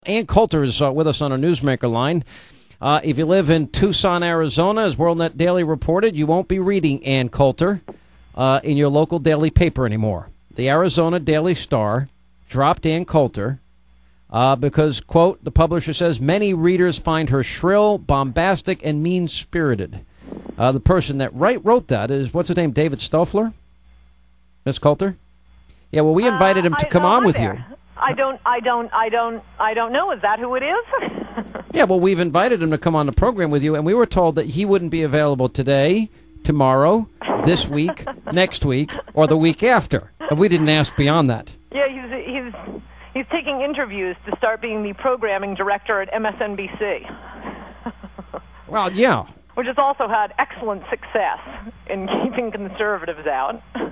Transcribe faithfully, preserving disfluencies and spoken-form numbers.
Ann Coulter is uh, with us on our Newsmaker line. Uh, if you live in Tucson, Arizona, as WorldNet Daily reported, you won't be reading Ann Coulter uh, in your local daily paper anymore. The Arizona Daily Star dropped Ann Coulter uh, because, quote, the publisher says, many readers find her shrill, bombastic, and mean-spirited. Uh, the person that right wrote that is, what's his name, David Stoffler? Miss Coulter? Yeah, well, we invited him uh, to I, come oh, on hi with there. you. I don't, I don't, I don't, I don't know. Is that who it is? Yeah, well, we've invited him to come on the program with you, and we were told that he wouldn't be available today, tomorrow, this week, next week, or the week after. And we didn't ask beyond that. Yeah, he's he's he's taking interviews to start being the programming director at M S N B C. Well, yeah. Which has also had excellent success in keeping conservatives out.